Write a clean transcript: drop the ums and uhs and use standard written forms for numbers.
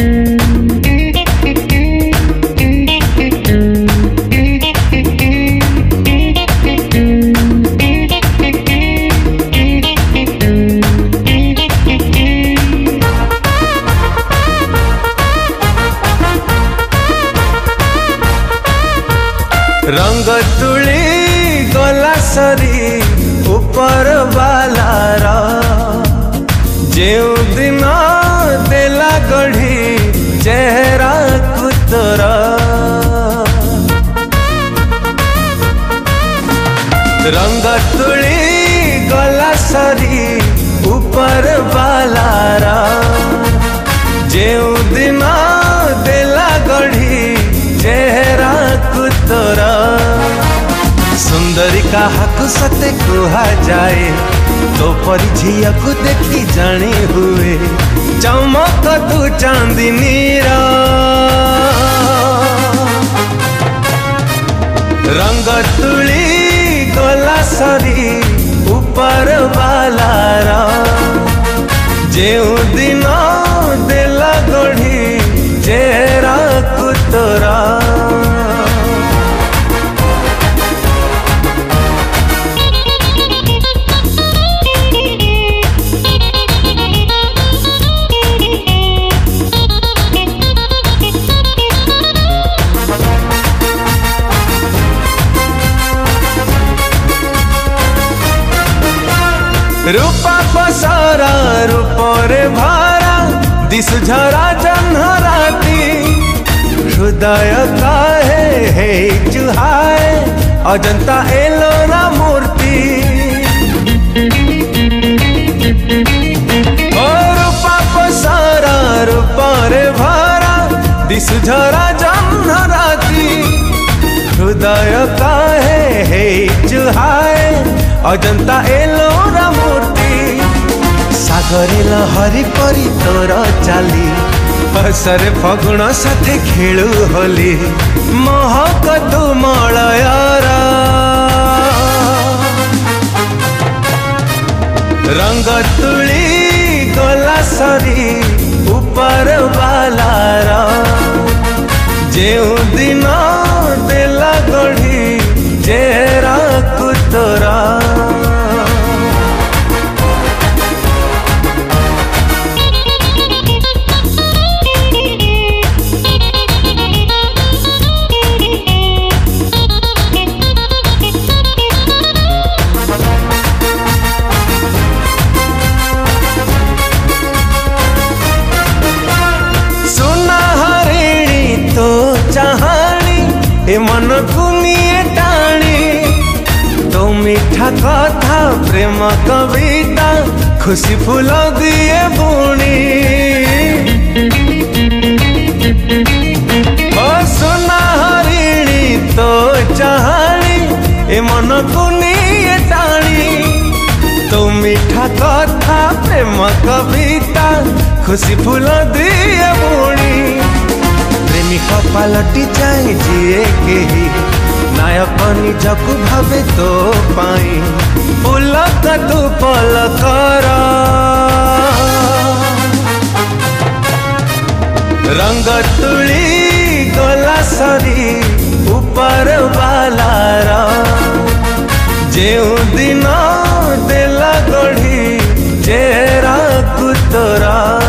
रंग तुली गला सरी ऊपर बालार जेउ दिन देला गढ़ी चेहरा कुतर रंग तुली गला सरी ऊपर बालार जेउ दिन देला गढ़ी चेहरा कुतर सुंदरी काहाकु सते कुहा जाए तो परी झिया को देखी जानी हुए चमक तू चांदनी रंग तुली गला सरी ऊपर बालार जेउ दिन देला गढ़ी चेहरा कुतरा रूपा पसारा रूपरे भारा दिस झरा जन्हराती हृदय काहे हे चुहाए अजंता एलोरा मूर्ति रूपा पसारा रूपरे भारा दिस झरा जन्हराती हृदय काहे हे चुहाए अजंता एलोरा मूर्ति सागरे लहरी परी तोर चाली हसरे फगुण साथे खेलु होली महक तू मलयर रंग तुली गला सरी ऊपर बालार जेउ दिन देला गढ़ी चेहरा कुतरा ए मन कुनिए टाणी तो मीठा कथा प्रेम कविता खुशी फूल दिए बुणी ओ सुना हरिणी तो चाहणी ए मन कुनिए टाणी तो मीठा कथा प्रेम कविता खुशी फूल दिए बुणी पलटि जाए जिए केही नायक निजकु भावे तो पाई पुलक तू पलकर रंग तुली गला सरी ऊपर बालार जेउ दिन देला गढ़ी चेहरा कुतरा।